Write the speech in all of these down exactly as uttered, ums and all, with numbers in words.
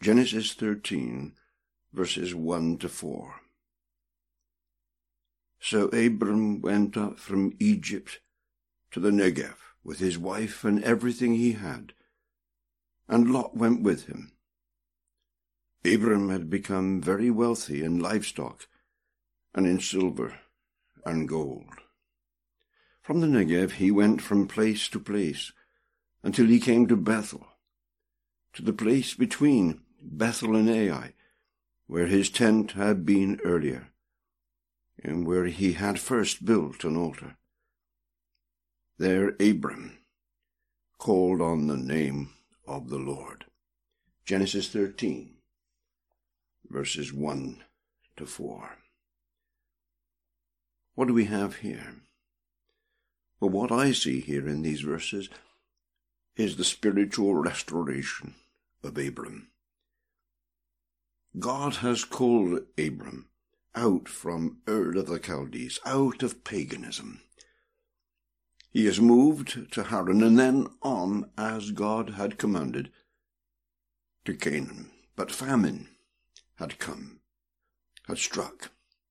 Genesis thirteen, verses one to four. So Abram went up from Egypt to the Negev with his wife and everything he had, and Lot went with him. Abram had become very wealthy in livestock and in silver and gold. From the Negev he went from place to place until he came to Bethel, to the place between Bethel and Ai, where his tent had been earlier, and where he had first built an altar. There Abram called on the name of the Lord. Genesis thirteen, verses one to four. What do we have here? Well, what I see here in these verses is the spiritual restoration of Abram. God has called Abram out from Ur of the Chaldees, out of paganism. He has moved to Haran and then on, as God had commanded, to Canaan. But famine had come, had struck.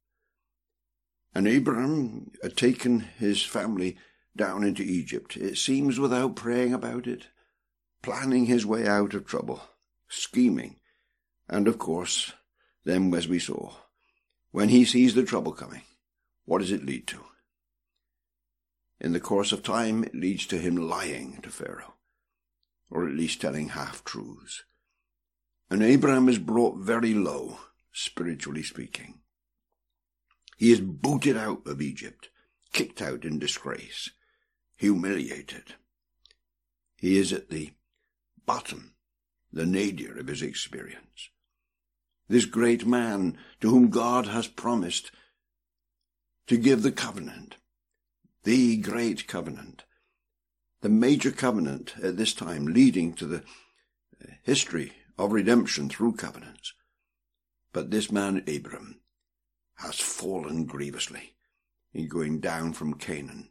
And Abram had taken his family down into Egypt, it seems without praying about it, planning his way out of trouble, scheming. And of course, then as we saw, when he sees the trouble coming, what does it lead to? In the course of time, it leads to him lying to Pharaoh, or at least telling half-truths. And Abraham is brought very low, spiritually speaking. He is booted out of Egypt, kicked out in disgrace, humiliated. He is at the bottom, the nadir of his experience. This great man to whom God has promised to give the covenant, the great covenant, the major covenant at this time leading to the history of redemption through covenants. But this man, Abram, has fallen grievously in going down from Canaan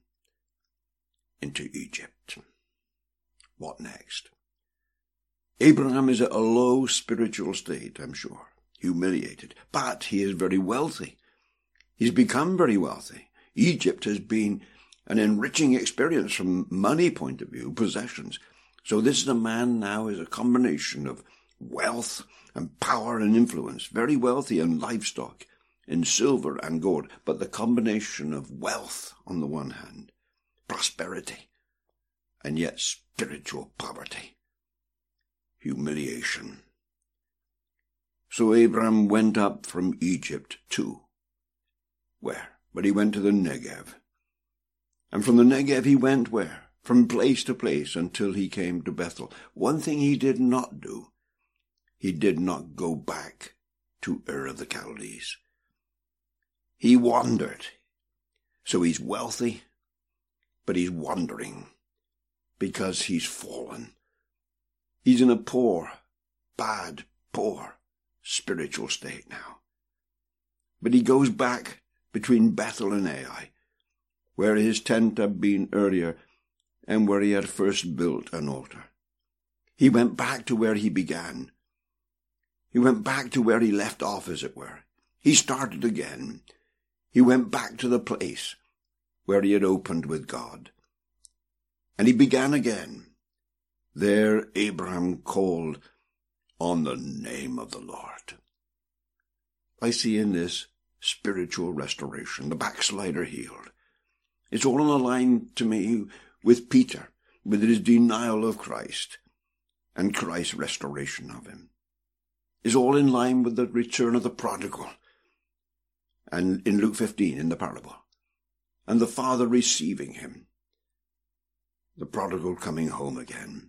into Egypt. What next? Abraham is at a low spiritual state, I'm sure, humiliated, but he is very wealthy. He's become very wealthy. Egypt has been an enriching experience from money point of view, possessions. So this is a man now is a combination of wealth and power and influence, very wealthy in livestock, in silver and gold, but the combination of wealth on the one hand, prosperity, and yet spiritual poverty, humiliation. So Abram went up from Egypt to where? But he went to the Negev. And from the Negev he went where? From place to place until he came to Bethel. One thing he did not do, he did not go back to Ur of the Chaldees. He wandered. So he's wealthy, but he's wandering because he's fallen. He's in a poor, bad, poor spiritual state now. But he goes back between Bethel and Ai, where his tent had been earlier and where he had first built an altar. He went back to where he began. He went back to where he left off, as it were. He started again. He went back to the place where he had opened with God. And he began again. There Abraham called on the name of the Lord. I see in this spiritual restoration, the backslider healed. It's all in a line to me with Peter, with his denial of Christ and Christ's restoration of him. It's all in line with the return of the prodigal, and in Luke fifteen, in the parable, and the father receiving him, the prodigal coming home again.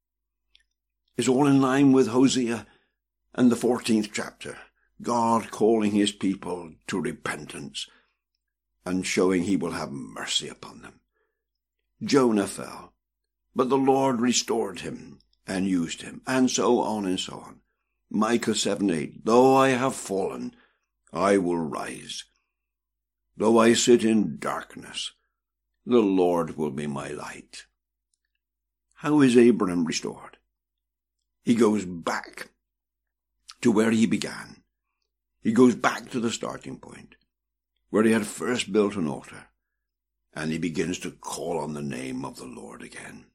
It's all in line with Hosea and the fourteenth chapter, God calling his people to repentance and showing he will have mercy upon them. Jonah fell, but the Lord restored him and used him, and so on and so on. Micah seven eight, though I have fallen, I will rise. Though I sit in darkness, the Lord will be my light. How is Abraham restored? He goes back to where he began. He goes back to the starting point, where he had first built an altar, and he begins to call on the name of the Lord again.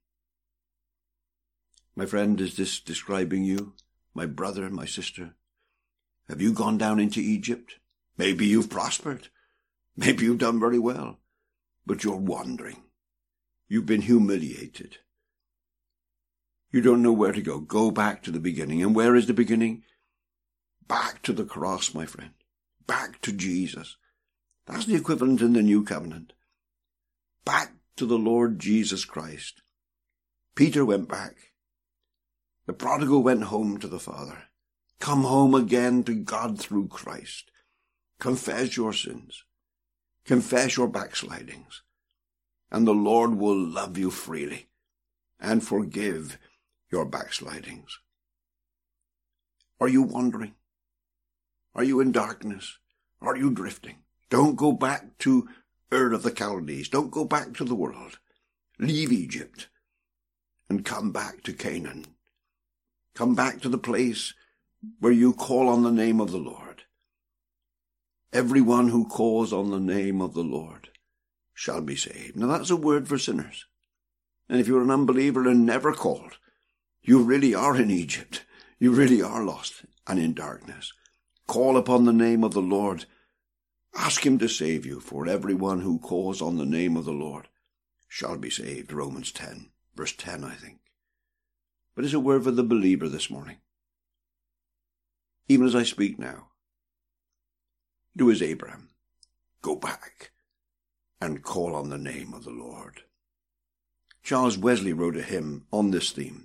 My friend, is this describing you? My brother, my sister? Have you gone down into Egypt? Maybe you've prospered. Maybe you've done very well. But you're wandering. You've been humiliated. You don't know where to go. Go back to the beginning. And where is the beginning? Back to the cross, my friend. Back to Jesus. That's the equivalent in the New Covenant. Back to the Lord Jesus Christ. Peter went back. The prodigal went home to the Father. Come home again to God through Christ. Confess your sins. Confess your backslidings. And the Lord will love you freely and forgive your backslidings. Are you wandering? Are you in darkness? Are you drifting? Don't go back to Ur of the Chaldees. Don't go back to the world. Leave Egypt and come back to Canaan. Come back to the place where you call on the name of the Lord. Everyone who calls on the name of the Lord shall be saved. Now that's a word for sinners. And if you're an unbeliever and never called, you really are in Egypt. You really are lost and in darkness. Call upon the name of the Lord. Ask him to save you, for everyone who calls on the name of the Lord shall be saved. Romans ten, verse ten, I think. But it's a word for the believer this morning. Even as I speak now, do as Abraham. Go back and call on the name of the Lord. Charles Wesley wrote a hymn on this theme.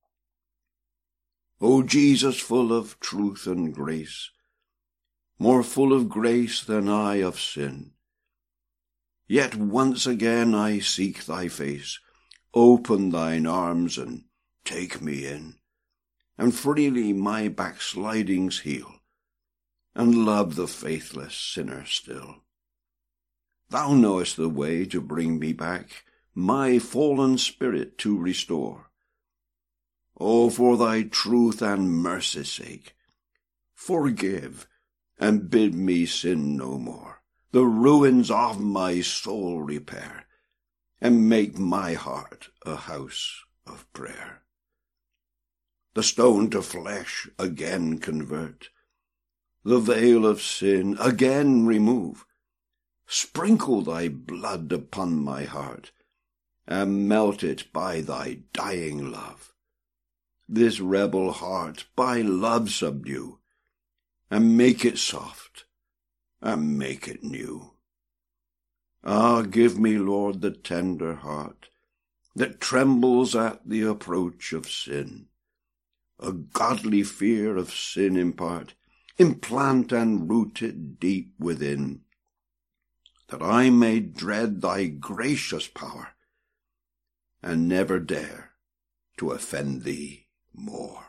O Jesus, full of truth and grace, more full of grace than I of sin, yet once again I seek thy face. Open thine arms and take me in, and freely my backslidings heal, and love the faithless sinner still. Thou knowest the way to bring me back, my fallen spirit to restore. O, for thy truth and mercy's sake, forgive and bid me sin no more. The ruins of my soul repair, and make my heart a house of prayer. The stone to flesh again convert, the veil of sin again remove. Sprinkle thy blood upon my heart, and melt it by thy dying love. This rebel heart by love subdue, and make it soft, and make it new. Ah, give me, Lord, the tender heart that trembles at the approach of sin. A godly fear of sin impart, implant and root it deep within, that I may dread thy gracious power, and never dare to offend thee more.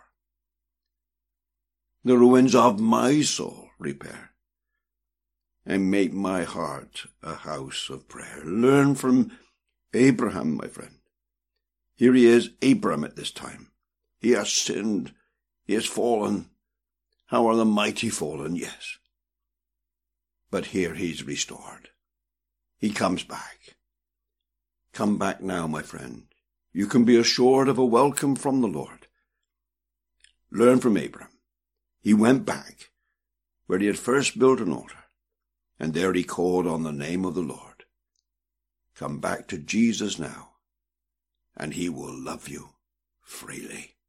The ruins of my soul repair, and make my heart a house of prayer. Learn from Abraham, my friend. Here he is, Abram at this time. He has sinned. He has fallen. How are the mighty fallen? Yes. But here he's restored. He comes back. Come back now, my friend. You can be assured of a welcome from the Lord. Learn from Abram. He went back where he had first built an altar, and there he called on the name of the Lord. Come back to Jesus now, and he will love you freely.